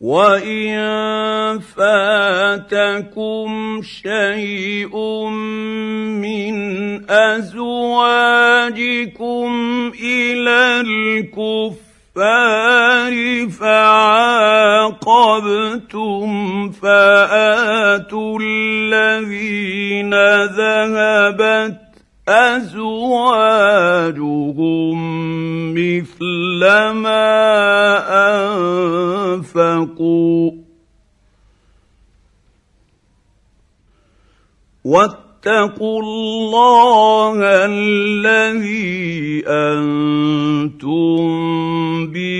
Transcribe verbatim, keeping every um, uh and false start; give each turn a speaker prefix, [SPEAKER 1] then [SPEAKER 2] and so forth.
[SPEAKER 1] وان فاتكم شيء من ازواجكم الى الكفار فعاقبتم فآتوا الذين ذهبت أزواجهم مثل ما أنفقوا واتقوا الله الذي أنتم به